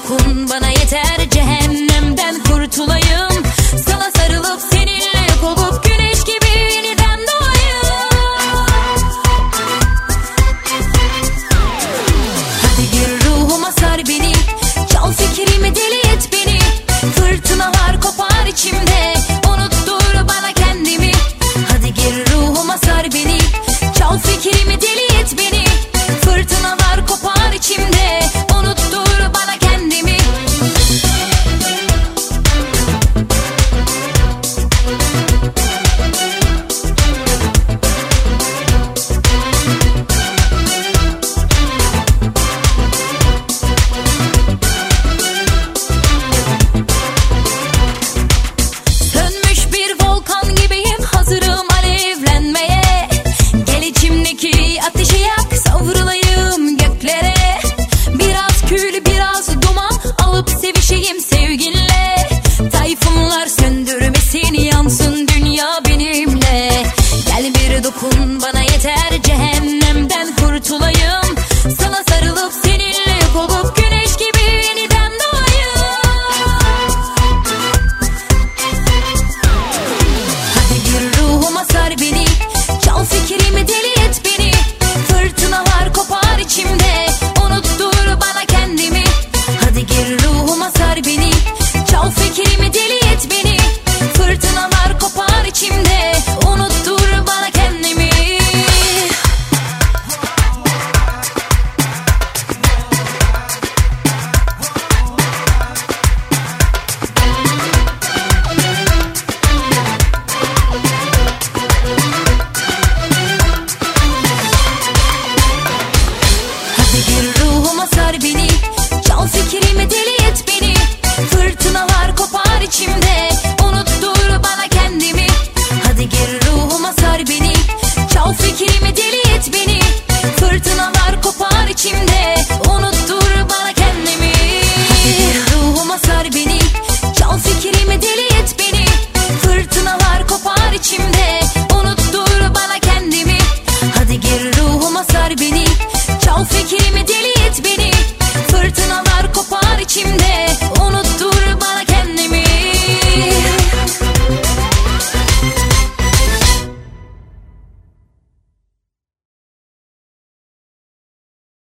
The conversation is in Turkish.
dokun bana yeter, cehennemden kurtulayım. Sana sarılıp seninle yok olup güneş gibi yeniden doğayım. Hadi gir ruhuma sar beni, çal fikrimi deli et beni. Fırtınalar kopar içimde, unuttur bana kendimi. Hadi gir ruhuma sar beni, çal fikrimi deli et beni. Fırtınalar kopar içimde, unuttur bana kendimi. Sönmüş bir volkan gibiyim, hazırım alevlenmeye. Gel içimdeki ateşi yak, savrulayım göklere. Biraz kül biraz duman alıp sevişeyim sevginle. Tayfunlar söndürmesin, yansın dünya benimle. Gel bir dokun bana yeter, cehennemden kurtulayım. Sana sarılıp seninle yok olup güneş gibi yeniden doğayım. Hadi gir ruhuma sar beni, çal fikrimi deli et beni. Fırtınalar kopar içimde, unuttur bana kendimi. Hadi gir ruhuma sar beni, çal fikrimi deli et beni. Fırtınalar kopar içimde, unuttur bana kendimi. Hadi gir ruhuma sar beni, çal fikrimi deli et beni. Fırtınalar kopar içimde, unuttur bana kendimi. Hadi gir ruhuma sar beni, çal fikrimi deli et beni. Fırtınalar kopar içimde, unuttur bana kendimi. Hadi gir ruhuma sar beni, çal fikrimi deli et beni. Fırtınalar kopar içimde, unuttur bana kendimi. Hadi gir ruhuma sar beni, çal fikrimi deli